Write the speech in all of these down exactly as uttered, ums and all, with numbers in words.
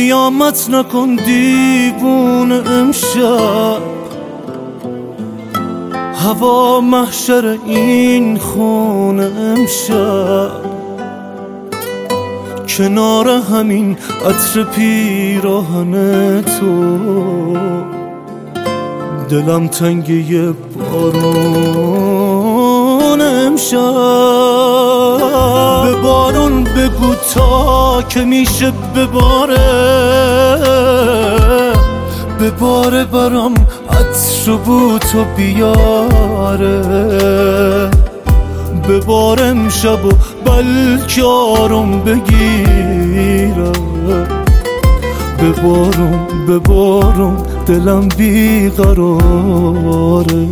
قیامت نکن دیوونه امشب، هوا محشر این خونه امشب، کنار همین عطر پیراهن تو دلم تنگ یه بارون امشب. به بارون بگو تا که میشه بباره، بباره برام عطر و بو تو بیاره، بباره امشب و بلکه آروم بگیره، ببارون ببارون دلم بیقراره،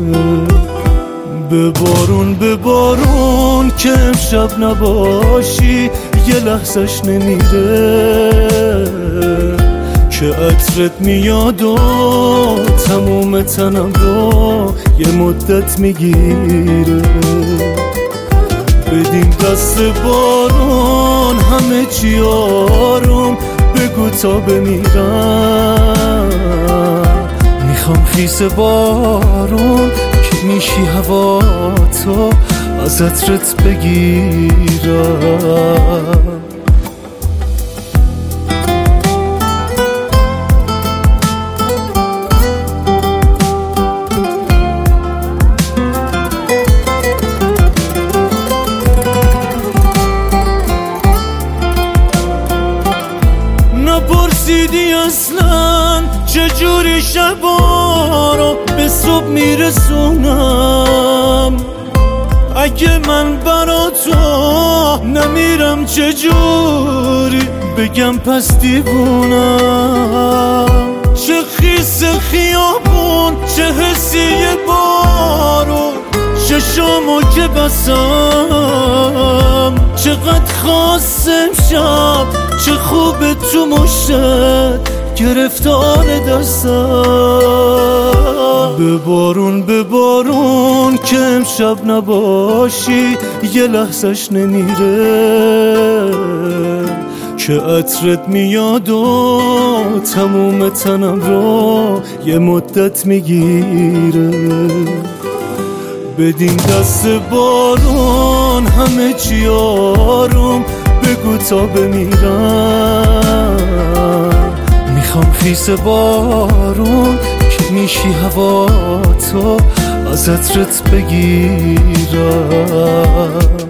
ببارون ببارون که امشب نباشی یه لحظش نمیره، که عطرت میاد و تموم تنم رو یه مدت میگیره. بدین دست بارون همه چی آروم بگو تا بمیرم، میخوام خیس بارون که میشی هوا تو از عطرت بگیرم. نپرسیدی اصلا چجوری شبا رو به صبح میرسونم، اگه من برا تو نمیرم چجوری بگم پس دیوونم. چه خیس خیابون چه حسی بارون، چشامو که بسم چقدر خواستم شب، چه خوبه تو مشت گرفتار دستم. ببارون ببارون که امشب نباشی یه لحظش نمیره، که عطرت میاد و تموم تنم رو یه مدت میگیره. بدین دست بارون همه چی آروم بگو تا بمیرم، میخوام خیس بارون که میشی هوا تو از عطرت بگیرم.